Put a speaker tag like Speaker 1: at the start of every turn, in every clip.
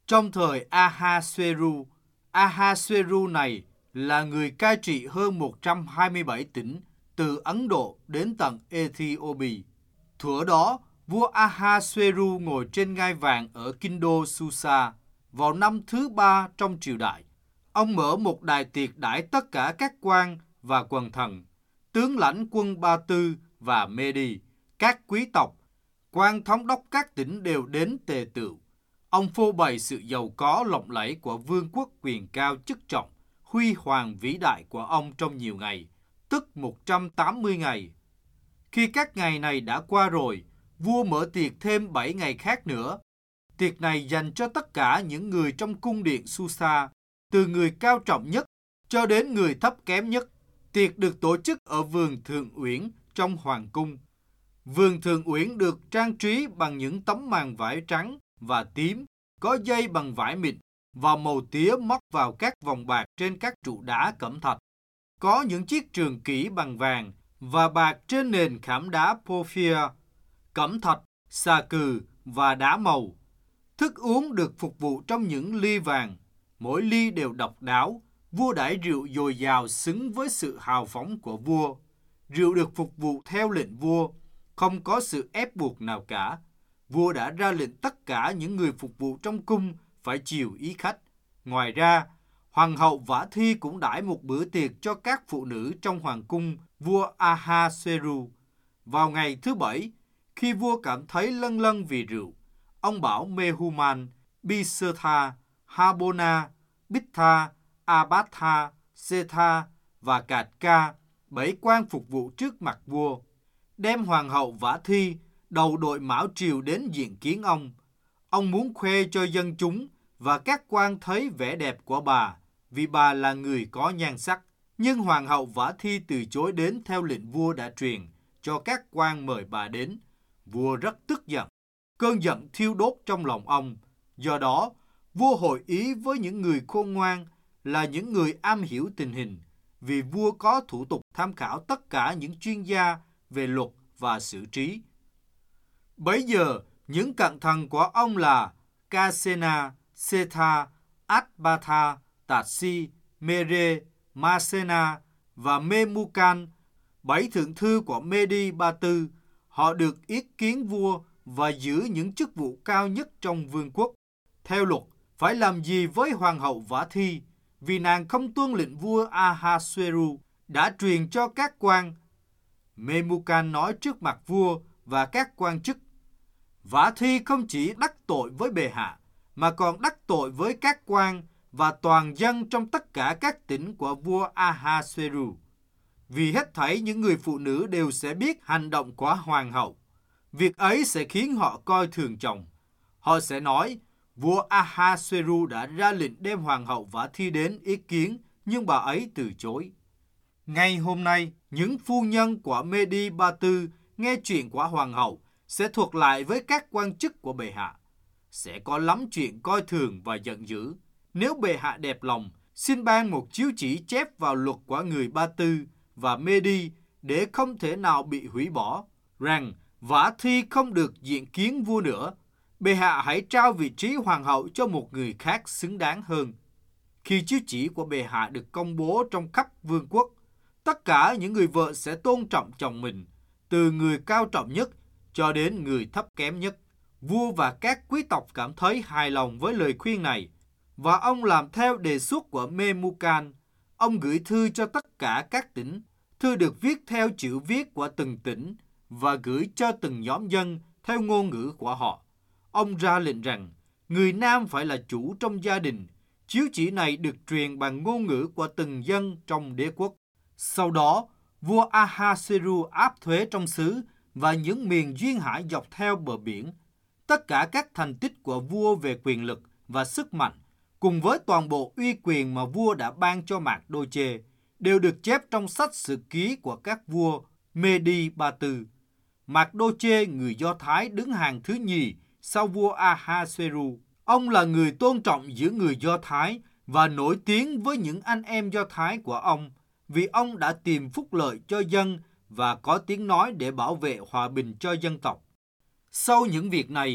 Speaker 1: Trong thời Ahasuerus này là người cai trị hơn 127 tỉnh từ Ấn Độ đến tận Ethiopia. Thuở đó, vua Ahasuerus ngồi trên ngai vàng ở kinh đô Susa vào năm thứ 3 trong triều đại. Ông mở một đài tiệc đãi tất cả các quan và quần thần, tướng lãnh quân Ba Tư và Medi, các quý tộc, quan thống đốc các tỉnh đều đến tề tựu. Ông phô bày sự giàu có lộng lẫy của vương quốc quyền cao chức trọng, huy hoàng vĩ đại của ông trong nhiều ngày, tức 180 ngày. Khi các ngày này đã qua rồi, vua mở tiệc thêm 7 ngày khác nữa. Tiệc này dành cho tất cả những người trong cung điện Susa, từ người cao trọng nhất cho đến người thấp kém nhất. Tiệc được tổ chức ở vườn Thượng Uyển trong hoàng cung. Vườn Thượng Uyển được trang trí bằng những tấm màn vải trắng và tím, có dây bằng vải mịn và màu tía móc vào các vòng bạc trên các trụ đá cẩm thạch. Có những chiếc trường kỷ bằng vàng và bạc trên nền khảm đá porphyr, cẩm thạch, xà cừ và đá màu. Thức uống được phục vụ trong những ly vàng, mỗi ly đều độc đáo. Vua đãi rượu dồi dào xứng với sự hào phóng của vua. Rượu được phục vụ theo lệnh vua, không có sự ép buộc nào cả. Vua đã ra lệnh tất cả những người phục vụ trong cung phải chiều ý khách. Ngoài ra, hoàng hậu Vả Thi cũng đãi một bữa tiệc cho các phụ nữ trong hoàng cung vua Ahasuerus. Vào ngày thứ 7, khi vua cảm thấy lâng lâng vì rượu, ông bảo Mehuman, Bisertha, Habona, Bittha, Abatha, Setha và Katka, 7 quan phục vụ trước mặt vua, đem hoàng hậu Vả Thi, đầu đội mão triều đến diện kiến ông. Ông muốn khoe cho dân chúng và các quan thấy vẻ đẹp của bà, vì bà là người có nhan sắc. Nhưng hoàng hậu Vả Thi từ chối đến theo lệnh vua đã truyền cho các quan mời bà đến. Vua rất tức giận, cơn giận thiêu đốt trong lòng ông. Do đó, vua hội ý với những người khôn ngoan, là những người am hiểu tình hình, vì vua có thủ tục tham khảo tất cả những chuyên gia về luật và xử trí. Bấy giờ, những cận thần của ông là Kasena, Setha, Atbatha, Tatsi, Mere, Masena và Memucan, 7 thượng thư của Medi Ba Tư. Họ được yết kiến vua và giữ những chức vụ cao nhất trong vương quốc. Theo luật, phải làm gì với hoàng hậu Vả Thi, vì nàng không tuân lệnh vua Ahasuerus đã truyền cho các quan. Memucan nói trước mặt vua và các quan chức: Vả Thi không chỉ đắc tội với bệ hạ, mà còn đắc tội với các quan và toàn dân trong tất cả các tỉnh của vua Ahasuerus. Vì hết thảy những người phụ nữ đều sẽ biết hành động của hoàng hậu. Việc ấy sẽ khiến họ coi thường chồng. Họ sẽ nói, vua Ahasuerus đã ra lệnh đem hoàng hậu Vả Thi đến ý kiến, nhưng bà ấy từ chối. Ngay hôm nay, những phu nhân của Medi Ba Tư nghe chuyện của hoàng hậu sẽ thuật lại với các quan chức của bệ hạ. Sẽ có lắm chuyện coi thường và giận dữ. Nếu bệ hạ đẹp lòng, xin ban một chiếu chỉ chép vào luật của người Ba Tư và Medi để không thể nào bị hủy bỏ, rằng Vả Thi không được diện kiến vua nữa. Bệ hạ hãy trao vị trí hoàng hậu cho một người khác xứng đáng hơn. Khi chiếu chỉ của bệ hạ được công bố trong khắp vương quốc, tất cả những người vợ sẽ tôn trọng chồng mình, từ người cao trọng nhất cho đến người thấp kém nhất. Vua và các quý tộc cảm thấy hài lòng với lời khuyên này, và ông làm theo đề xuất của Memucan. Ông gửi thư cho tất cả các tỉnh. Thư được viết theo chữ viết của từng tỉnh và gửi cho từng nhóm dân theo ngôn ngữ của họ. Ông ra lệnh rằng người nam phải là chủ trong gia đình. Chiếu chỉ này được truyền bằng ngôn ngữ của từng dân trong đế quốc. Sau đó, vua Ahasuerus áp thuế trong xứ và những miền duyên hải dọc theo bờ biển. Tất cả các thành tích của vua về quyền lực và sức mạnh, cùng với toàn bộ uy quyền mà vua đã ban cho Mạc Đô Chê, đều được chép trong sách sử ký của các vua Medi Ba Tư. Mạc Đô Chê, người Do Thái, đứng hàng thứ nhì sau vua Ahasuerus. Ông là người tôn trọng giữa người Do Thái và nổi tiếng với những anh em Do Thái của ông, vì ông đã tìm phúc lợi cho dân và có tiếng nói để bảo vệ hòa bình cho dân tộc. Sau những việc này,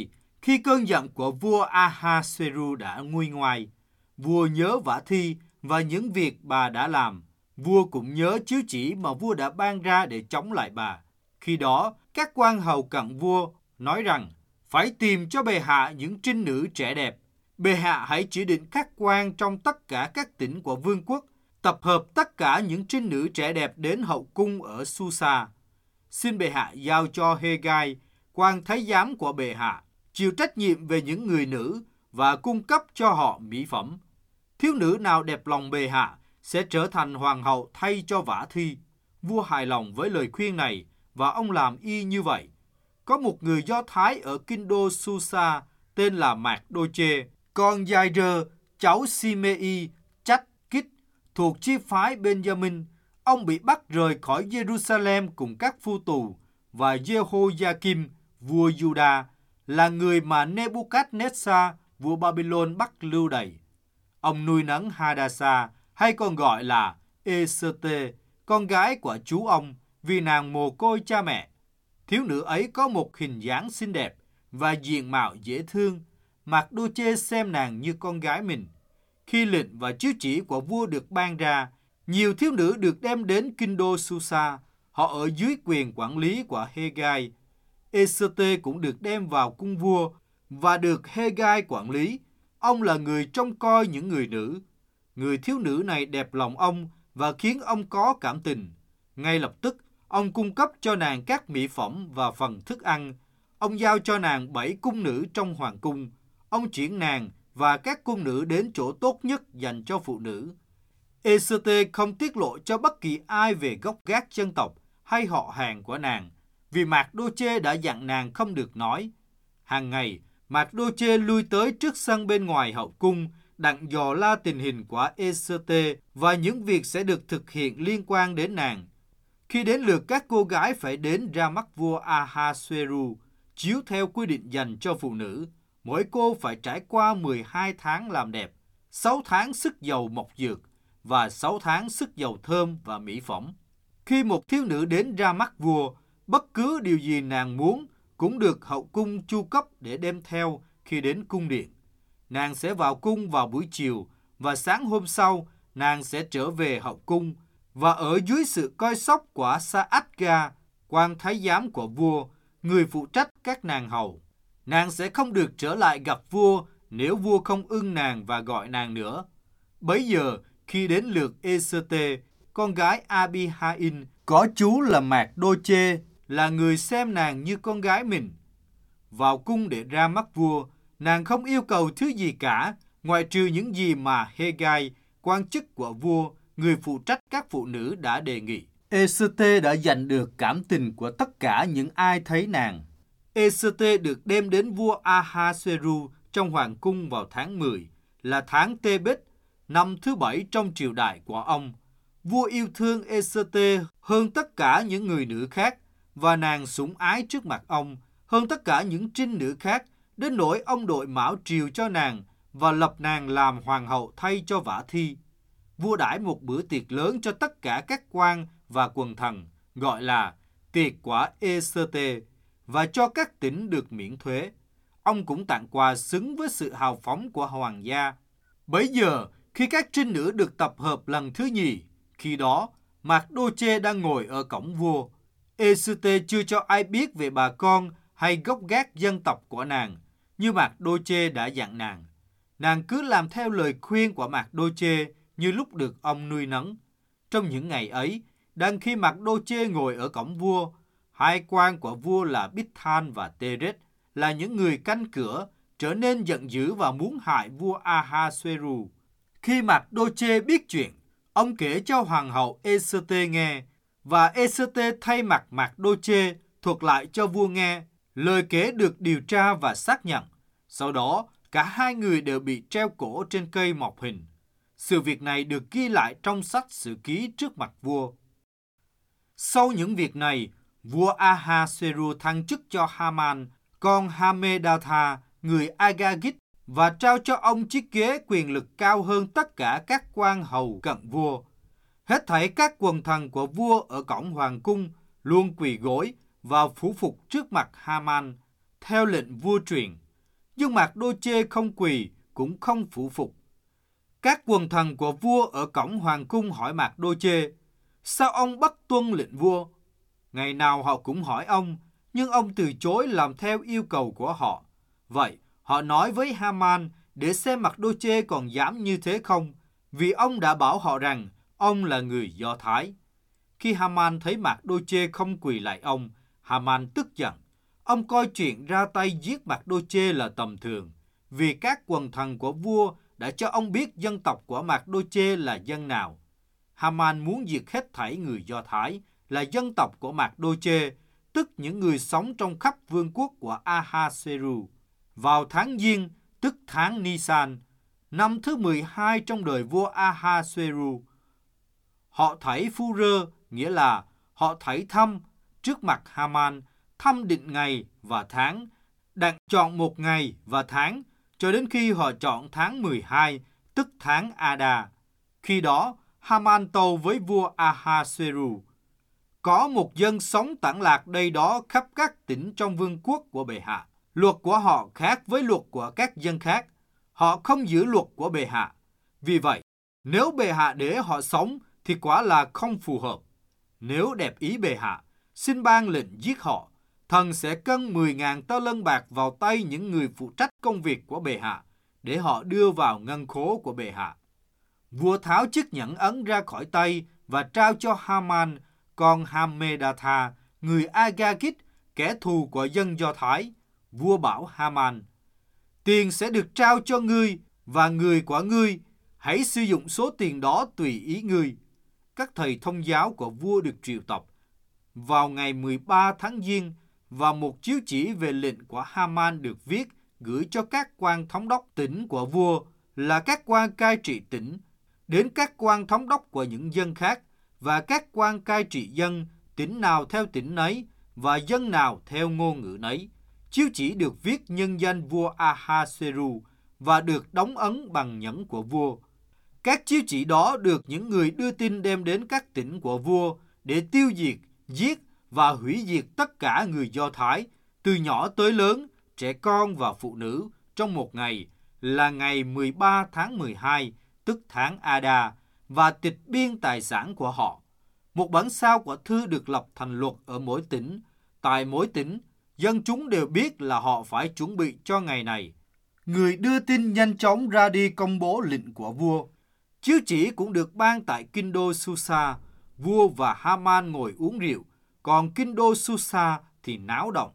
Speaker 1: Khi cơn giận của vua Ahasuerus đã nguôi ngoai, vua nhớ Vả Thi và những việc bà đã làm. Vua cũng nhớ chiếu chỉ mà vua đã ban ra để chống lại bà. Khi đó, các quan hầu cận vua nói rằng phải tìm cho bệ hạ những trinh nữ trẻ đẹp. Bệ hạ hãy chỉ định các quan trong tất cả các tỉnh của vương quốc, tập hợp tất cả những trinh nữ trẻ đẹp đến hậu cung ở Susa. Xin bệ hạ giao cho Hegai, quan thái giám của bệ hạ, chịu trách nhiệm về những người nữ và cung cấp cho họ mỹ phẩm. Thiếu nữ nào đẹp lòng bệ hạ sẽ trở thành hoàng hậu thay cho Vả Thi. Vua hài lòng với lời khuyên này và ông làm y như vậy. Có một người Do Thái ở kinh đô Susa tên là Mạc Đô Chê, con Giai-rơ, cháu Si-mê-y, Chách Kích, thuộc chi phái Benjamin. Ông bị bắt rời khỏi Jerusalem cùng các phu tù, và Jehoiakim, vua Juda, là người mà Nebuchadnezzar, vua Babylon bắt lưu đày. Ông nuôi nấng Hadassah, hay còn gọi là Ê-sơ-tê, con gái của chú ông, vì nàng mồ côi cha mẹ. Thiếu nữ ấy có một hình dáng xinh đẹp và diện mạo dễ thương. Mạc Đô Chê xem nàng như con gái mình. Khi lệnh và chiếu chỉ của vua được ban ra, nhiều thiếu nữ được đem đến kinh đô Susa. Họ ở dưới quyền quản lý của Hegai. Ê-sơ-tê cũng được đem vào cung vua và được Hegai quản lý. Ông là người trông coi những người nữ. Người thiếu nữ này đẹp lòng ông và khiến ông có cảm tình. Ngay lập tức, ông cung cấp cho nàng các mỹ phẩm và phần thức ăn. Ông giao cho nàng 7 cung nữ trong hoàng cung. Ông chuyển nàng và các cung nữ đến chỗ tốt nhất dành cho phụ nữ. Ê-sơ-tê không tiết lộ cho bất kỳ ai về gốc gác dân tộc hay họ hàng của nàng, vì Mạc Đô Chê đã dặn nàng không được nói. Hàng ngày, Mạc Đô Chê lui tới trước sân bên ngoài hậu cung, đặng dò la tình hình của Ê-sơ-tê và những việc sẽ được thực hiện liên quan đến nàng. Khi đến lượt các cô gái phải đến ra mắt vua Ahasuerus, chiếu theo quy định dành cho phụ nữ, mỗi cô phải trải qua 12 tháng làm đẹp, 6 tháng sức dầu mộc dược và 6 tháng sức dầu thơm và mỹ phẩm. Khi một thiếu nữ đến ra mắt vua, bất cứ điều gì nàng muốn cũng được hậu cung chu cấp để đem theo khi đến cung điện. Nàng sẽ vào cung vào buổi chiều và sáng hôm sau nàng sẽ trở về hậu cung và ở dưới sự coi sóc của Sa-át-ga, quan thái giám của vua, người phụ trách các nàng hầu. Nàng sẽ không được trở lại gặp vua nếu vua không ưng nàng và gọi nàng nữa. Bấy giờ, khi đến lượt Ê-sơ-tê, con gái Abi-ha-in, có chú là Mạc Đô Chê, là người xem nàng như con gái mình. Vào cung để ra mắt vua, nàng không yêu cầu thứ gì cả, ngoại trừ những gì mà Hegai, quan chức của vua, người phụ trách các phụ nữ đã đề nghị. Ê-sơ-tê đã giành được cảm tình của tất cả những ai thấy nàng. Ê-sơ-tê được đem đến vua Ahasuerus trong hoàng cung vào tháng 10, là tháng Tê-bết, năm thứ 7 trong triều đại của ông. Vua yêu thương Ê-sơ-tê hơn tất cả những người nữ khác, và nàng sủng ái trước mặt ông hơn tất cả những trinh nữ khác, đến nỗi ông đội mão triều cho nàng và lập nàng làm hoàng hậu thay cho Vả Thi. Vua đãi một bữa tiệc lớn cho tất cả các quan và quần thần, gọi là tiệc của Ê-sơ-tê, và cho các tỉnh được miễn thuế. Ông cũng tặng quà xứng với sự hào phóng của hoàng gia. Bấy giờ, khi các trinh nữ được tập hợp lần thứ nhì, khi đó Mạc Đô Chê đang ngồi ở cổng vua. Ê-sơ-tê chưa cho ai biết về bà con hay gốc gác dân tộc của nàng, như Mạc Đô Chê đã dặn nàng. Nàng cứ làm theo lời khuyên của Mạc Đô Chê như lúc được ông nuôi nấng. Trong những ngày ấy, đang khi Mạc Đô Chê ngồi ở cổng vua, hai quan của vua là Bích-than và Tê-rết là những người canh cửa, trở nên giận dữ và muốn hại vua Ahasuerus. Khi Mạc Đô Chê biết chuyện, ông kể cho hoàng hậu Ê-sơ-tê nghe, và Ê-sơ-tê thay mặt Mạc Đô Chê thuật lại cho vua nghe. Lời kể được điều tra và xác nhận. Sau đó, cả hai người đều bị treo cổ trên cây mọc hình. Sự việc này được ghi lại trong sách sử ký trước mặt vua. Sau những việc này, vua Ahasuerus thăng chức cho Haman, con Hamedatha, người Agagit, và trao cho ông chiếc ghế quyền lực cao hơn tất cả các quan hầu cận vua. Hết thảy các quần thần của vua ở cổng hoàng cung luôn quỳ gối và phủ phục trước mặt Haman theo lệnh vua truyền. Nhưng Mạc-đô-chê không quỳ, cũng không phủ phục. Các quần thần của vua ở cổng hoàng cung hỏi Mạc-đô-chê, sao ông bất tuân lệnh vua? Ngày nào họ cũng hỏi ông, nhưng ông từ chối làm theo yêu cầu của họ. Vậy, họ nói với Ha-man để xem Mạc-đô-chê còn dám như thế không, vì ông đã bảo họ rằng ông là người Do Thái. Khi Ha-man thấy Mạc-đô-chê không quỳ lại ông, Ha-man tức giận. Ông coi chuyện ra tay giết Mạc-đô-chê là tầm thường, vì các quần thần của vua đã cho ông biết dân tộc của Mạc-đô-chê là dân nào. Ha-man muốn diệt hết thảy người Do Thái là dân tộc của Mạc-đô-chê, tức những người sống trong khắp vương quốc của Ahasueru. Vào tháng Giêng, tức tháng Nisan, năm thứ 12 trong đời vua Ahasueru, họ thảy phu rơ, nghĩa là họ thảy thăm trước mặt Ha-man, thăm định ngày và tháng, đặt chọn một ngày và tháng, cho đến khi họ chọn tháng 12, tức tháng Ada. Khi đó, Ha-man tâu với vua Ahasueru, có một dân sống tản lạc đây đó khắp các tỉnh trong vương quốc của bệ hạ. Luật của họ khác với luật của các dân khác. Họ không giữ luật của bệ hạ. Vì vậy, nếu bệ hạ để họ sống thì quả là không phù hợp. Nếu đẹp ý bệ hạ, xin ban lệnh giết họ. Thần sẽ cân 10.000 tơ lân bạc vào tay những người phụ trách công việc của bệ hạ, để họ đưa vào ngân khố của bệ hạ. Vua tháo chiếc nhẫn ấn ra khỏi tay và trao cho Ha-man, con Hammedatha, người Agagit, kẻ thù của dân Do Thái. Vua bảo Ha-man, tiền sẽ được trao cho ngươi và người của ngươi, hãy sử dụng số tiền đó tùy ý ngươi. Các thầy thông giáo của vua được triệu tập vào ngày 13 tháng Giêng, và một chiếu chỉ về lệnh của Ha-man được viết gửi cho các quan thống đốc tỉnh của vua, là các quan cai trị tỉnh, đến các quan thống đốc của những dân khác, và các quan cai trị dân, tỉnh nào theo tỉnh nấy, và dân nào theo ngôn ngữ nấy. Chiếu chỉ được viết nhân danh vua Ahasueru và được đóng ấn bằng nhẫn của vua. Các chiếu chỉ đó được những người đưa tin đem đến các tỉnh của vua để tiêu diệt, giết và hủy diệt tất cả người Do Thái, từ nhỏ tới lớn, trẻ con và phụ nữ, trong một ngày, là ngày 13 tháng 12, tức tháng Ada, và tịch biên tài sản của họ. Một bản sao của thư được lập thành luật ở mỗi tỉnh. Tại mỗi tỉnh, dân chúng đều biết là họ phải chuẩn bị cho ngày này. Người đưa tin nhanh chóng ra đi công bố lệnh của vua. Chiếu chỉ cũng được ban tại kinh đô Susa. Vua và Ha-man ngồi uống rượu, còn kinh đô Susa thì náo động.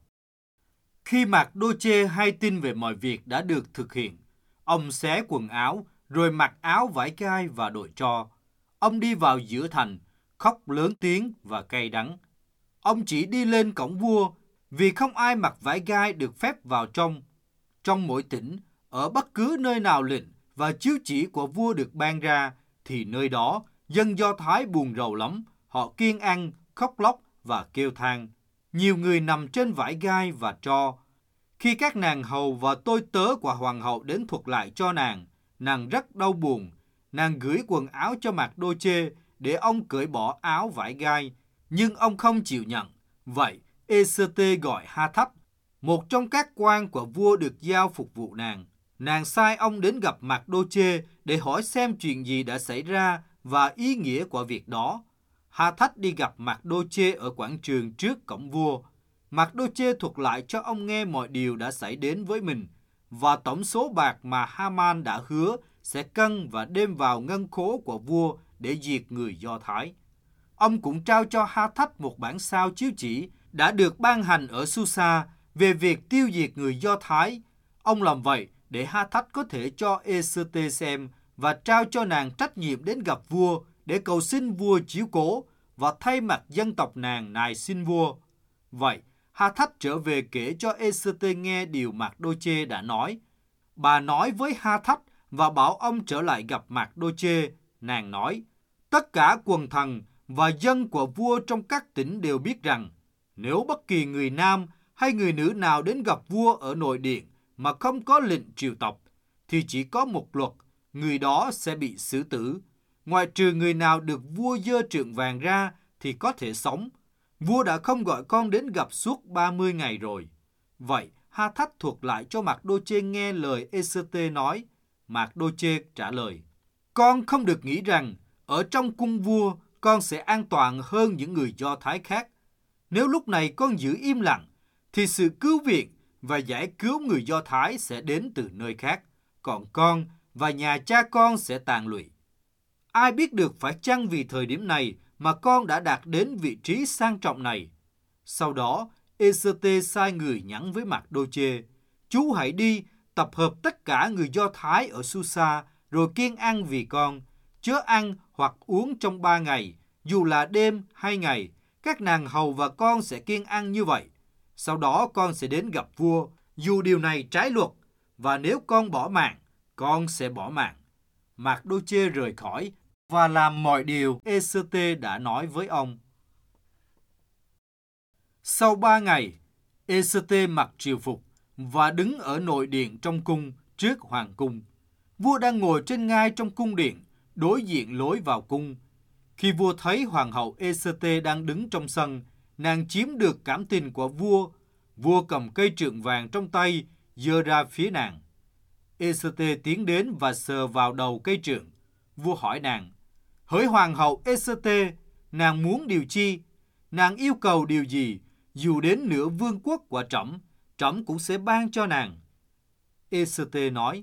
Speaker 1: Khi Mạc-đô-chê hay tin về mọi việc đã được thực hiện, ông xé quần áo, rồi mặc áo vải gai và đội tro. Ông đi vào giữa thành, khóc lớn tiếng và cay đắng. Ông chỉ đi lên cổng vua, vì không ai mặc vải gai được phép vào trong. Trong mỗi tỉnh, ở bất cứ nơi nào lệnh và chiếu chỉ của vua được ban ra, thì nơi đó dân Do Thái buồn rầu lắm. Họ kiêng ăn, khóc lóc và kêu than. Nhiều người nằm trên vải gai và tro. Khi các nàng hầu và tôi tớ của hoàng hậu đến thuật lại cho nàng rất đau buồn. Nàng gửi quần áo cho Mạc-đô-chê để ông cởi bỏ áo vải gai, nhưng ông không chịu nhận. Vậy, Ê-sê-tê gọi Ha-thách, một trong các quan của vua được giao phục vụ nàng. Nàng sai ông đến gặp Mạc-đô-chê để hỏi xem chuyện gì đã xảy ra và ý nghĩa của việc đó. Ha-thách đi gặp Mạc-đô-chê ở quảng trường trước cổng vua. Mạc-đô-chê thuật lại cho ông nghe mọi điều đã xảy đến với mình và tổng số bạc mà Ha-man đã hứa sẽ cân và đem vào ngân khố của vua để diệt người Do Thái. Ông cũng trao cho Ha-thách một bản sao chiếu chỉ đã được ban hành ở Susa về việc tiêu diệt người Do Thái. Ông làm vậy để Ha-thách có thể cho Ê-sê-tê xem và trao cho nàng trách nhiệm đến gặp vua để cầu xin vua chiếu cố và thay mặt dân tộc nàng nài xin vua. Vậy, Ha-thách trở về kể cho Ê-sê-tê nghe điều Mạc-đô-chê đã nói. Bà nói với Ha-thách và bảo ông trở lại gặp Mạc-đô-chê. Nàng nói, tất cả quần thần và dân của vua trong các tỉnh đều biết rằng, nếu bất kỳ người nam hay người nữ nào đến gặp vua ở nội điện mà không có lệnh triều tộc, thì chỉ có một luật, người đó sẽ bị xử tử. Ngoại trừ người nào được vua giơ trượng vàng ra thì có thể sống. Vua đã không gọi con đến gặp suốt 30 ngày rồi. Vậy, Ha-thách thuật lại cho Mạc-đô-chê nghe lời Ê-sê-tê nói. Mạc-đô-chê trả lời, con không được nghĩ rằng ở trong cung vua con sẽ an toàn hơn những người Do Thái khác. Nếu lúc này con giữ im lặng, thì sự cứu viện và giải cứu người Do Thái sẽ đến từ nơi khác, còn con và nhà cha con sẽ tàn lụy. Ai biết được phải chăng vì thời điểm này mà con đã đạt đến vị trí sang trọng này. Sau đó, Ê-sê-tê sai người nhắn với Mạc-đô-chê, chú hãy đi tập hợp tất cả người Do Thái ở Su-sa, rồi kiêng ăn vì con, chớ ăn hoặc uống trong 3 ngày, dù là đêm hay ngày. Các nàng hầu và con sẽ kiêng ăn như vậy. Sau đó con sẽ đến gặp vua, dù điều này trái luật, và nếu con bỏ mạng, con sẽ bỏ mạng. Mạc-đô-chê rời khỏi và làm mọi điều Ê-sê-tê đã nói với ông. Sau 3 ngày, Ê-sê-tê mặc triều phục và đứng ở nội điện trong cung trước hoàng cung. Vua đang ngồi trên ngai trong cung điện, đối diện lối vào cung. Khi vua thấy hoàng hậu Ê-sê-tê đang đứng trong sân, nàng chiếm được cảm tình của vua. Vua cầm cây trượng vàng trong tay, giơ ra phía nàng. Ê-sê-tê tiến đến và sờ vào đầu cây trượng. Vua hỏi nàng, hỡi hoàng hậu Ê-sê-tê, nàng muốn điều chi? Nàng yêu cầu điều gì? Dù đến nửa vương quốc của trẫm, trẫm cũng sẽ ban cho nàng. Ê-sê-tê nói,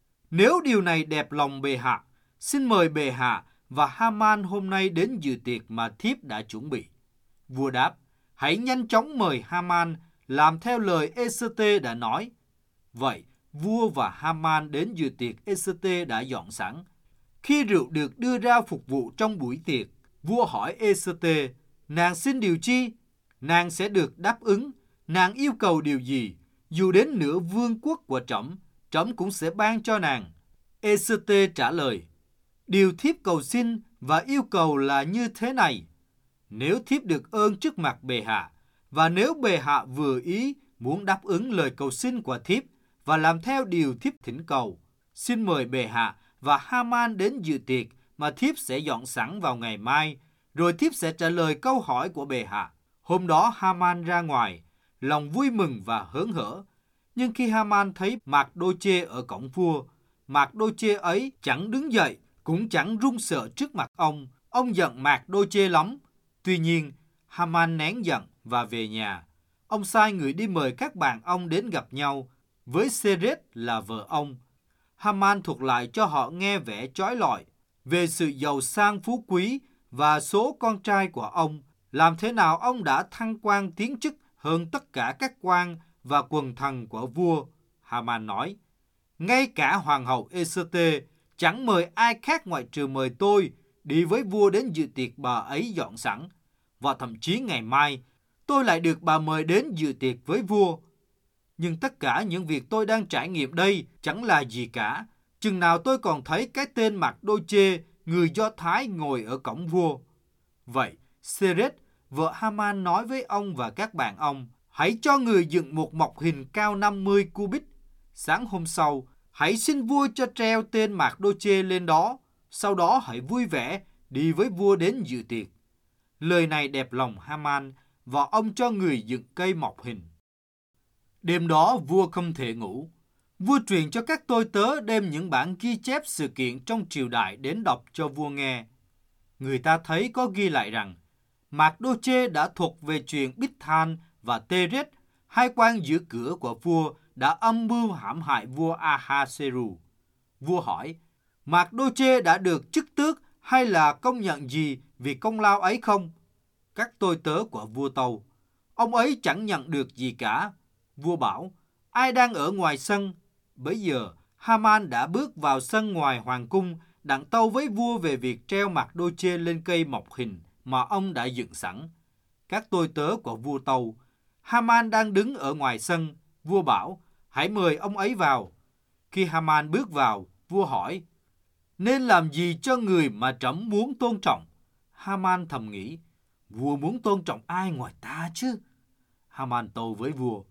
Speaker 1: nếu điều này đẹp lòng bệ hạ, xin mời bệ hạ và Ha-man hôm nay đến dự tiệc mà thiếp đã chuẩn bị. Vua đáp, hãy nhanh chóng mời Ha-man làm theo lời Ê-sê-tê đã nói. Vậy, vua và Ha-man đến dự tiệc Ê-sê-tê đã dọn sẵn. Khi rượu được đưa ra phục vụ trong buổi tiệc, vua hỏi Ê-sê-tê, nàng xin điều chi? Nàng sẽ được đáp ứng. Nàng yêu cầu điều gì? Dù đến nửa vương quốc của trẫm, trẫm cũng sẽ ban cho nàng. Ê-sê-tê trả lời, điều thiếp cầu xin và yêu cầu là như thế này. Nếu thiếp được ơn trước mặt bệ hạ, và nếu bệ hạ vừa ý muốn đáp ứng lời cầu xin của thiếp và làm theo điều thiếp thỉnh cầu, xin mời bệ hạ và Ha-man đến dự tiệc mà thiếp sẽ dọn sẵn vào ngày mai, rồi thiếp sẽ trả lời câu hỏi của bệ hạ. Hôm đó Ha-man ra ngoài, lòng vui mừng và hớn hở. Nhưng khi Ha-man thấy Mạc-đô-chê ở cổng vua, Mạc-đô-chê ấy chẳng đứng dậy, cũng chẳng run sợ trước mặt ông. Ông giận Mạc-đô-chê lắm. Tuy nhiên, Ha-man nén giận và về nhà. Ông sai người đi mời các bạn ông đến gặp nhau, với Sê-rết là vợ ông. Ha-man thuật lại cho họ nghe vẻ chói lọi về sự giàu sang phú quý và số con trai của ông, làm thế nào ông đã thăng quan tiến chức hơn tất cả các quan và quần thần của vua. Ha-man nói, ngay cả hoàng hậu Ê-sê-tê chẳng mời ai khác ngoại trừ mời tôi đi với vua đến dự tiệc bà ấy dọn sẵn. Và thậm chí ngày mai, tôi lại được bà mời đến dự tiệc với vua. Nhưng tất cả những việc tôi đang trải nghiệm đây chẳng là gì cả, chừng nào tôi còn thấy cái tên Mạc-đô-chê, người Do Thái ngồi ở cổng vua. Vậy, Sê-rết, vợ Ha-man nói với ông và các bạn ông, hãy cho người dựng một mộc hình cao 50 cubit. Sáng hôm sau, hãy xin vua cho treo tên Mạc-đô-chê lên đó. Sau đó hãy vui vẻ đi với vua đến dự tiệc. Lời này đẹp lòng Ha-man và ông cho người dựng cây mộc hình. Đêm đó vua không thể ngủ. Vua truyền cho các tôi tớ đem những bản ghi chép sự kiện trong triều đại đến đọc cho vua nghe. Người ta thấy có ghi lại rằng Mạc-đô-chê đã thuật về chuyện Bích-than và Tê-rết, hai quan giữ cửa của vua, đã âm mưu hãm hại vua A-ha-sê-ru. Vua hỏi, Mạc-đô-chê đã được chức tước hay là công nhận gì vì công lao ấy không? Các tôi tớ của vua tâu, ông ấy chẳng nhận được gì cả. Vua bảo, ai đang ở ngoài sân? Bấy giờ, Ha-man đã bước vào sân ngoài hoàng cung, đặng tâu với vua về việc treo Mạc-đô-chê lên cây mộc hình mà ông đã dựng sẵn. Các tôi tớ của vua tâu, Ha-man đang đứng ở ngoài sân. Vua bảo, hãy mời ông ấy vào. Khi Ha-man bước vào, vua hỏi, nên làm gì cho người mà trẫm muốn tôn trọng? Ha-man thầm nghĩ, vua muốn tôn trọng ai ngoài ta chứ? Ha-man tâu với vua,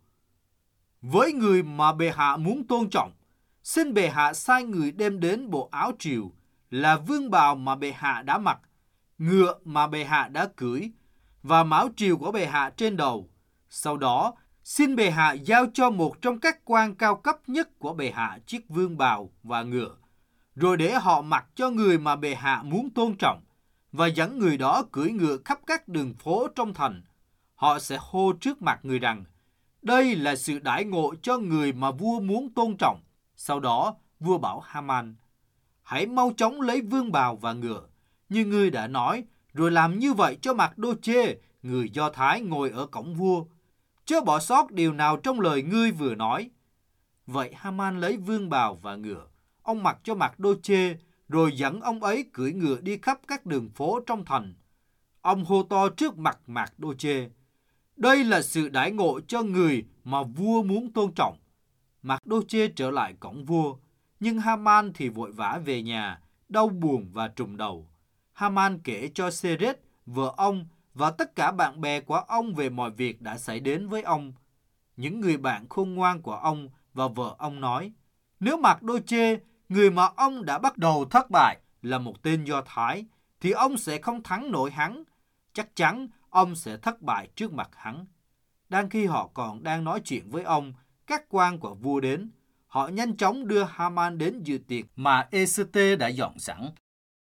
Speaker 1: với người mà bệ hạ muốn tôn trọng, xin bệ hạ sai người đem đến bộ áo triều, là vương bào mà bệ hạ đã mặc, ngựa mà bệ hạ đã cưỡi, và mão triều của bệ hạ trên đầu. Sau đó, Xin bệ hạ giao cho một trong các quan cao cấp nhất của bệ hạ chiếc vương bào và ngựa, rồi để họ mặc cho người mà bệ hạ muốn tôn trọng, và dẫn người đó cưỡi ngựa khắp các đường phố trong thành. Họ sẽ hô trước mặt người rằng, đây là sự đãi ngộ cho người mà vua muốn tôn trọng. Sau đó, vua bảo Haman, hãy mau chóng lấy vương bào và ngựa, như ngươi đã nói, rồi làm như vậy cho Mạc-đô-chê, người Do Thái ngồi ở cổng vua. Chớ bỏ sót điều nào trong lời ngươi vừa nói. Vậy Haman lấy vương bào và ngựa, ông mặc cho Mạc-đô-chê, rồi dẫn ông ấy cưỡi ngựa đi khắp các đường phố trong thành. Ông hô to trước mặt Mạc-đô-chê, đây là sự đãi ngộ cho người mà vua muốn tôn trọng. Mạc-đô-chê trở lại cổng vua, nhưng Haman thì vội vã về nhà, đau buồn và trùng đầu. Haman kể cho Sê-rết, vợ ông, và tất cả bạn bè của ông về mọi việc đã xảy đến với ông. Những người bạn khôn ngoan của ông và vợ ông nói, nếu Mạc-đô-chê, người mà ông đã bắt đầu thất bại, là một tên Do Thái, thì ông sẽ không thắng nổi hắn. Chắc chắn ông sẽ thất bại trước mặt hắn. Đang khi họ còn đang nói chuyện với ông, các quan của vua đến. Họ nhanh chóng đưa Haman đến dự tiệc mà Ê-sê-tê đã dọn sẵn.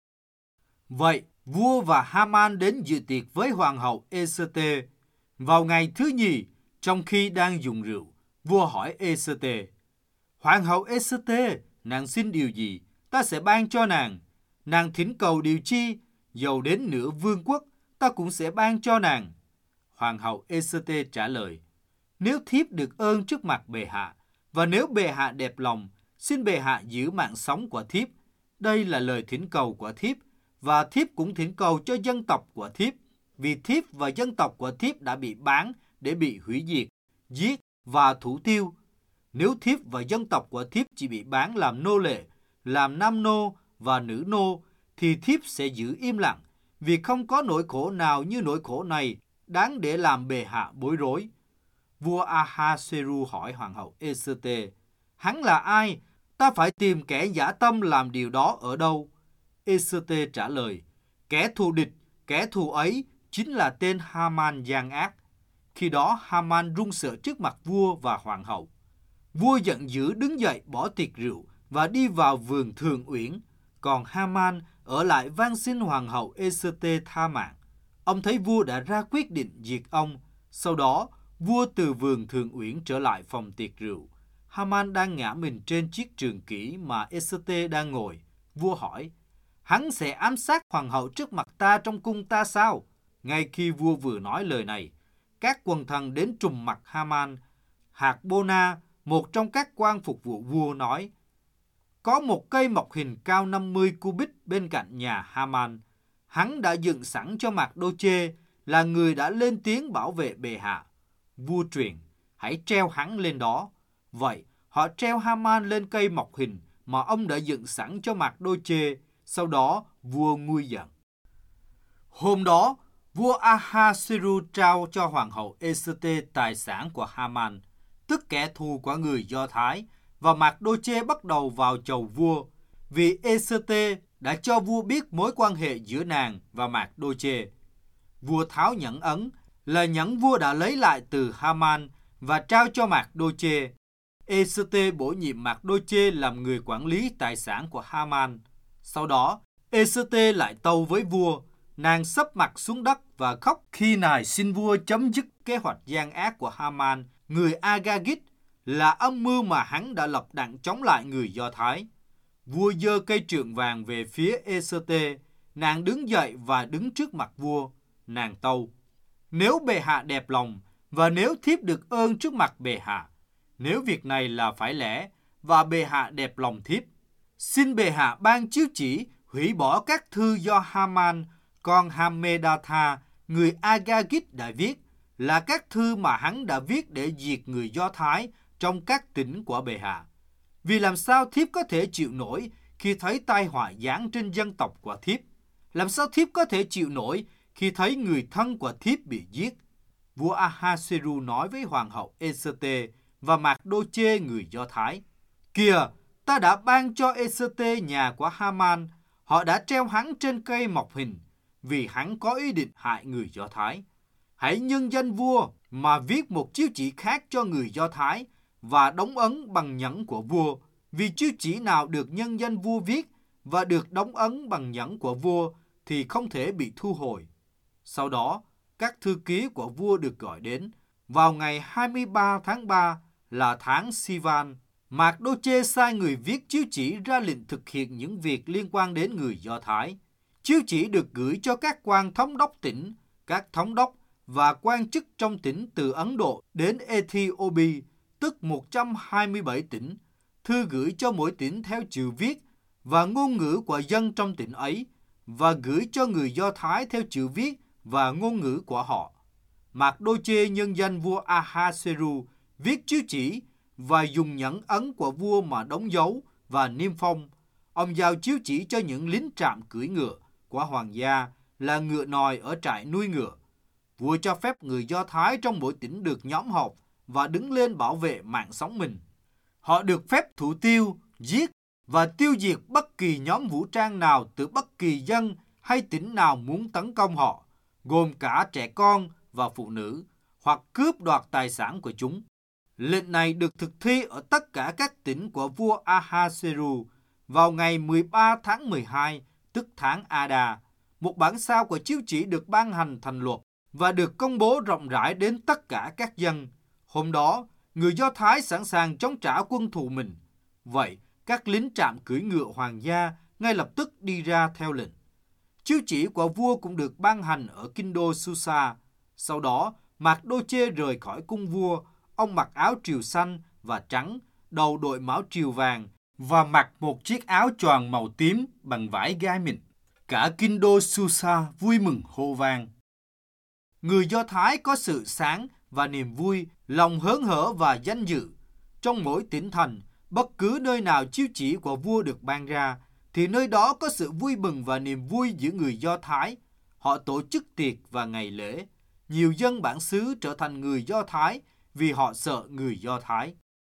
Speaker 1: Vậy, vua và Haman đến dự tiệc với hoàng hậu Ê-sê-tê. Vào ngày thứ nhì, trong khi đang dùng rượu, vua hỏi Ê-sê-tê, hoàng hậu Ê-sê-tê, nàng xin điều gì, ta sẽ ban cho nàng. Nàng thỉnh cầu điều chi, dầu đến nửa vương quốc, ta cũng sẽ ban cho nàng. Hoàng hậu Ê-sê-tê trả lời, nếu thiếp được ơn trước mặt bệ hạ, và nếu bệ hạ đẹp lòng, xin bệ hạ giữ mạng sống của thiếp. Đây là lời thỉnh cầu của thiếp, và thiếp cũng thỉnh cầu cho dân tộc của thiếp, vì thiếp và dân tộc của thiếp đã bị bán để bị hủy diệt, giết và thủ tiêu. Nếu thiếp và dân tộc của thiếp chỉ bị bán làm nô lệ, làm nam nô và nữ nô, thì thiếp sẽ giữ im lặng, vì không có nỗi khổ nào như nỗi khổ này đáng để làm bệ hạ bối rối. Vua Ahasueru hỏi hoàng hậu Ê-sê-tê, hắn là ai? Ta phải tìm kẻ dã tâm làm điều đó ở đâu? Ê-sê-tê trả lời, kẻ thù địch, kẻ thù ấy chính là tên Haman gian ác. Khi đó Haman run sợ trước mặt vua và hoàng hậu. Vua giận dữ đứng dậy bỏ tiệc rượu và đi vào vườn Thường Uyển. Còn Haman ở lại van xin hoàng hậu Ê-sê-tê tha mạng. Ông thấy vua đã ra quyết định diệt ông. Sau đó, vua từ vườn Thường Uyển trở lại phòng tiệc rượu. Haman đang ngã mình trên chiếc trường kỷ mà Ê-sê-tê đang ngồi. Vua hỏi, hắn sẽ ám sát hoàng hậu trước mặt ta trong cung ta sao? Ngay khi vua vừa nói lời này, các quần thần đến trùm mặt Haman. Hạc-bô-na, một trong các quan phục vụ vua nói, có một cây mộc hình cao 50 cubit bên cạnh nhà Haman. Hắn đã dựng sẵn cho Mạc-đô-chê, là người đã lên tiếng bảo vệ bệ hạ. Vua truyền, hãy treo hắn lên đó. Vậy, họ treo Haman lên cây mộc hình mà ông đã dựng sẵn cho Mạc-đô-chê. Sau đó, vua nguôi giận. Hôm đó, vua Ahasueru trao cho hoàng hậu Ê-sê-tê tài sản của Haman, tức kẻ thù của người Do Thái, và Mạc-đô-chê bắt đầu vào chầu vua, vì Ê-sê-tê đã cho vua biết mối quan hệ giữa nàng và Mạc-đô-chê. Vua tháo nhẫn ấn, là nhẫn vua đã lấy lại từ Haman, và trao cho Mạc-đô-chê. Ê-sê-tê bổ nhiệm Mạc-đô-chê làm người quản lý tài sản của Haman. Sau đó, Ê-sê-tê lại tâu với vua. Nàng sấp mặt xuống đất và khóc khi nài xin vua chấm dứt kế hoạch gian ác của Haman, người Agagit, là âm mưu mà hắn đã lập đặng chống lại người Do Thái. Vua giơ cây trượng vàng về phía Ê-sê-tê. Nàng đứng dậy và đứng trước mặt vua. Nàng tâu, nếu bệ hạ đẹp lòng, và nếu thiếp được ơn trước mặt bệ hạ, nếu việc này là phải lẽ, và bệ hạ đẹp lòng thiếp, xin bệ hạ ban chiếu chỉ hủy bỏ các thư do Haman, con Hammedatha, người Agagit đã viết, là các thư mà hắn đã viết để diệt người Do Thái trong các tỉnh của bệ hạ. Vì làm sao thiếp có thể chịu nổi khi thấy tai họa giáng trên dân tộc của thiếp? Làm sao thiếp có thể chịu nổi khi thấy người thân của thiếp bị giết? Vua Ahasueru nói với hoàng hậu Ê-sê-tê và Mạc-đô-chê người Do Thái, kìa, ta đã ban cho Ê-sê-tê nhà của Haman, họ đã treo hắn trên cây mộc hình, vì hắn có ý định hại người Do Thái. Hãy nhân danh vua mà viết một chiếu chỉ khác cho người Do Thái và đóng ấn bằng nhẫn của vua, vì chiếu chỉ nào được nhân danh vua viết và được đóng ấn bằng nhẫn của vua thì không thể bị thu hồi. Sau đó, các thư ký của vua được gọi đến. Vào ngày 23 tháng 3 là tháng Sivan, Mạc-đô-chê sai người viết chiếu chỉ ra lệnh thực hiện những việc liên quan đến người Do Thái. Chiếu chỉ được gửi cho các quan thống đốc tỉnh, các thống đốc và quan chức trong tỉnh từ Ấn Độ đến Ethiopia, tức 127 tỉnh. Thư gửi cho mỗi tỉnh theo chữ viết và ngôn ngữ của dân trong tỉnh ấy, và gửi cho người Do Thái theo chữ viết và ngôn ngữ của họ. Mạc-đô-chê nhân danh vua Ahasueru viết chiếu chỉ và dùng nhẫn ấn của vua mà đóng dấu và niêm phong. Ông giao chiếu chỉ cho những lính trạm cưỡi ngựa của hoàng gia là ngựa nòi ở trại nuôi ngựa. Vua cho phép người Do Thái trong mỗi tỉnh được nhóm họp và đứng lên bảo vệ mạng sống mình. Họ được phép thủ tiêu, giết và tiêu diệt bất kỳ nhóm vũ trang nào từ bất kỳ dân hay tỉnh nào muốn tấn công họ, gồm cả trẻ con và phụ nữ, hoặc cướp đoạt tài sản của chúng. Lệnh này được thực thi ở tất cả các tỉnh của vua Ahasueru vào ngày 13 tháng 12, tức tháng Adar. Một bản sao của chiếu chỉ được ban hành thành luật và được công bố rộng rãi đến tất cả các dân. Hôm đó, người Do Thái sẵn sàng chống trả quân thù mình. Vậy, các lính trạm cưỡi ngựa hoàng gia ngay lập tức đi ra theo lệnh. Chiếu chỉ của vua cũng được ban hành ở kinh đô Susa. Sau đó, Mạc-đô-chê rời khỏi cung vua. Ông mặc áo triều xanh và trắng, đầu đội mão triều vàng và mặc một chiếc áo choàng màu tím bằng vải gai mịn. Cả kinh đô Susa vui mừng hô vang. Người Do Thái có sự sáng và niềm vui, lòng hớn hở và danh dự. Trong mỗi tỉnh thành, bất cứ nơi nào chiếu chỉ của vua được ban ra, thì nơi đó có sự vui mừng và niềm vui giữa người Do Thái. Họ tổ chức tiệc và ngày lễ. Nhiều dân bản xứ trở thành người Do Thái vì họ sợ người Do Thái.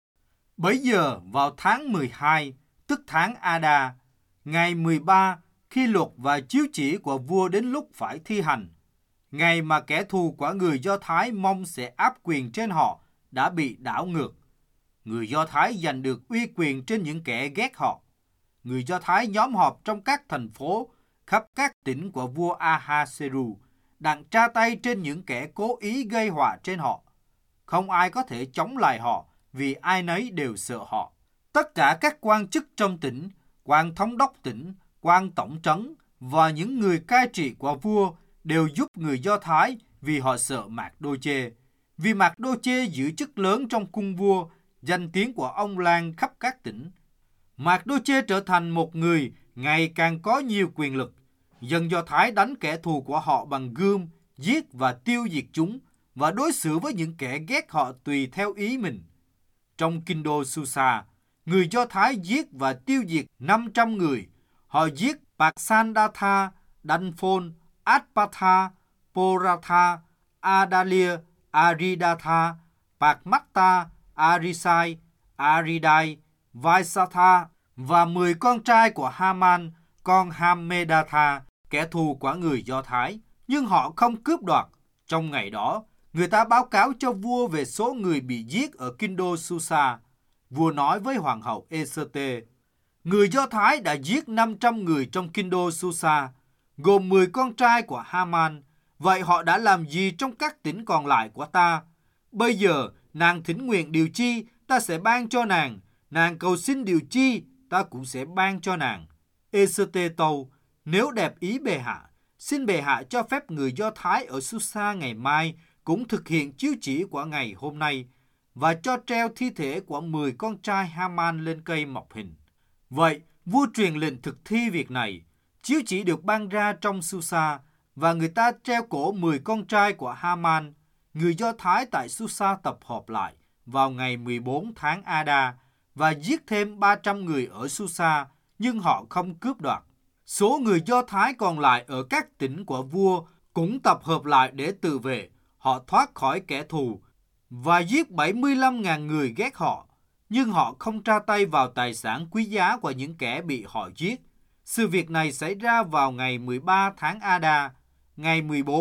Speaker 1: Bấy giờ vào tháng 12, tức tháng Adar, ngày 13, khi luật và chiếu chỉ của vua đến lúc phải thi hành, ngày mà kẻ thù của người Do Thái mong sẽ áp quyền trên họ đã bị đảo ngược. Người Do Thái giành được uy quyền trên những kẻ ghét họ. Người Do Thái nhóm họp trong các thành phố khắp các tỉnh của vua Ahasueru, đặng tra tay trên những kẻ cố ý gây họa trên họ. Không ai có thể chống lại họ vì ai nấy đều sợ họ. Tất cả các quan chức trong tỉnh, quan thống đốc tỉnh, quan tổng trấn và những người cai trị của vua đều giúp người Do Thái vì họ sợ Mạc-đô-chê. Vì Mạc-đô-chê giữ chức lớn trong cung vua, danh tiếng của ông lan khắp các tỉnh. Mạc-đô-chê trở thành một người ngày càng có nhiều quyền lực. Dân Do Thái đánh kẻ thù của họ bằng gươm, giết và tiêu diệt chúng, và đối xử với những kẻ ghét họ tùy theo ý mình. Trong kinh đô Susa, người Do Thái giết và tiêu diệt 500 người. Họ giết Paksandatha, Danphon, Atpatha, Poratha, Adalia, Aridatha, Pakmatta, Arisai, Aridai, Vaisatha và 10 con trai của Haman, con Hammedatha, kẻ thù của người Do Thái. Nhưng họ không cướp đoạt. Trong ngày đó, người ta báo cáo cho vua về số người bị giết ở kinh đô Susa. Vua nói với hoàng hậu Ê-sơ-tê, người Do Thái đã giết 500 người trong kinh đô Susa, gồm 10 con trai của Haman. Vậy họ đã làm gì trong các tỉnh còn lại của ta? Bây giờ, nàng thỉnh nguyện điều chi, ta sẽ ban cho nàng. Nàng cầu xin điều chi, ta cũng sẽ ban cho nàng. Ê-sơ-tê tâu, nếu đẹp ý bệ hạ, xin bệ hạ cho phép người Do Thái ở Susa ngày mai cũng thực hiện chiếu chỉ của ngày hôm nay và cho treo thi thể của 10 con trai Haman lên cây mọc hình. Vậy, vua truyền lệnh thực thi việc này. Chiếu chỉ được ban ra trong Susa và người ta treo cổ 10 con trai của Haman. Người Do Thái tại Susa tập hợp lại vào ngày 14 tháng Adar và giết thêm 300 người ở Susa, nhưng họ không cướp đoạt. Số người Do Thái còn lại ở các tỉnh của vua cũng tập hợp lại để tự vệ. Họ thoát khỏi kẻ thù và giết 75.000 người ghét họ, nhưng họ không tra tay vào tài sản quý giá của những kẻ bị họ giết. Sự việc này xảy ra vào ngày 13 tháng Adar. Ngày 14,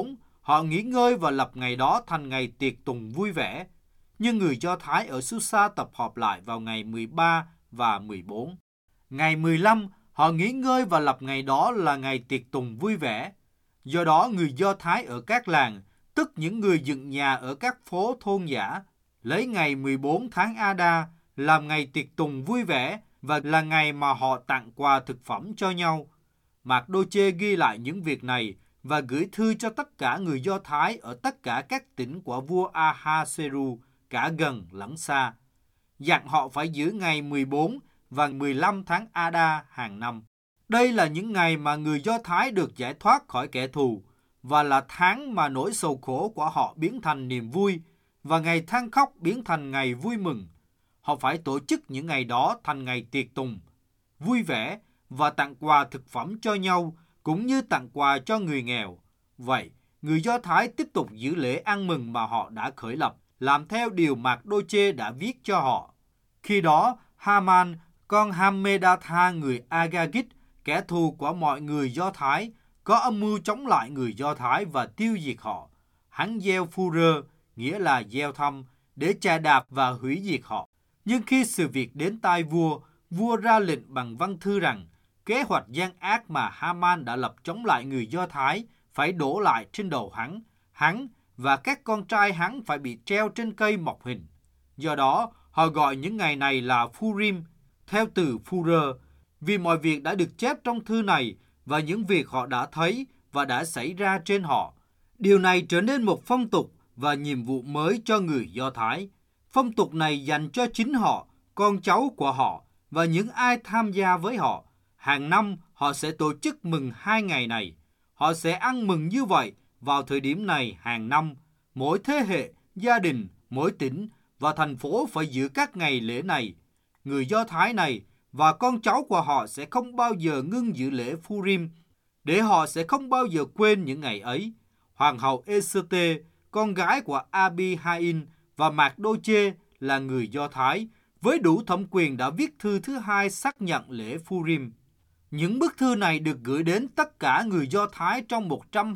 Speaker 1: họ nghỉ ngơi và lập ngày đó thành ngày tiệc tùng vui vẻ. Nhưng người Do Thái ở Susa tập họp lại vào ngày 13 và 14. Ngày 15, họ nghỉ ngơi và lập ngày đó là ngày tiệc tùng vui vẻ. Do đó, người Do Thái ở các làng, tức những người dựng nhà ở các phố thôn dã, lấy ngày 14 tháng Adar làm ngày tiệc tùng vui vẻ và là ngày mà họ tặng quà thực phẩm cho nhau. Mạc-đô-chê ghi lại những việc này và gửi thư cho tất cả người Do Thái ở tất cả các tỉnh của vua Ahasueru, cả gần lẫn xa, dặn họ phải giữ ngày 14 và 15 tháng Adar hàng năm. Đây là những ngày mà người Do Thái được giải thoát khỏi kẻ thù và là tháng mà nỗi sầu khổ của họ biến thành niềm vui và ngày than khóc biến thành ngày vui mừng. Họ phải tổ chức những ngày đó thành ngày tiệc tùng, vui vẻ và tặng quà thực phẩm cho nhau cũng như tặng quà cho người nghèo. Vậy, người Do Thái tiếp tục giữ lễ ăn mừng mà họ đã khởi lập, làm theo điều Mạc-đô-chê đã viết cho họ. Khi đó, Haman, con Hammedatha người Agagit, kẻ thù của mọi người Do Thái, có âm mưu chống lại người Do Thái và tiêu diệt họ. Hắn gieo Phu-rơ, nghĩa là gieo thăm, để chà đạp và hủy diệt họ. Nhưng khi sự việc đến tai vua, vua ra lệnh bằng văn thư rằng kế hoạch gian ác mà Haman đã lập chống lại người Do Thái phải đổ lại trên đầu hắn và các con trai hắn phải bị treo trên cây mọc hình. Do đó, họ gọi những ngày này là Phurim, theo từ Phu-rơ, vì mọi việc đã được chép trong thư này và những việc họ đã thấy và đã xảy ra trên họ. Điều này trở nên một phong tục và nhiệm vụ mới cho người Do Thái. Phong tục này dành cho chính họ, con cháu của họ và những ai tham gia với họ. Hàng năm, họ sẽ tổ chức mừng 2 ngày này. Họ sẽ ăn mừng như vậy vào thời điểm này hàng năm. Mỗi thế hệ, gia đình, mỗi tỉnh và thành phố phải giữ các ngày lễ này. Người Do Thái này và con cháu của họ sẽ không bao giờ ngưng giữ lễ Phurim, để họ sẽ không bao giờ quên những ngày ấy. Hoàng hậu Ê-sơ-tê, con gái của Abi-ha-in và Mạc-đô-chê là người Do Thái, với đủ thẩm quyền đã viết thư thứ 2 xác nhận lễ Phurim. Những bức thư này được gửi đến tất cả người Do Thái trong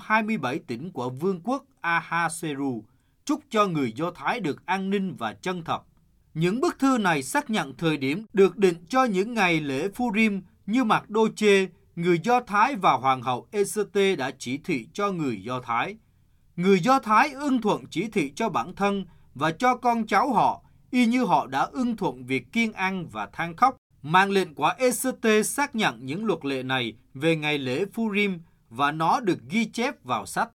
Speaker 1: 127 tỉnh của vương quốc Ahasueru, chúc cho người Do Thái được an ninh và chân thật. Những bức thư này xác nhận thời điểm được định cho những ngày lễ Phurim như Mạc-đô-chê, người Do Thái và Hoàng hậu Ê-sơ-tê đã chỉ thị cho người Do Thái. Người Do Thái ưng thuận chỉ thị cho bản thân và cho con cháu họ, y như họ đã ưng thuận việc kiêng ăn và than khóc. Mạng lệnh của Ê-sơ-tê xác nhận những luật lệ này về ngày lễ Phurim và nó được ghi chép vào sách.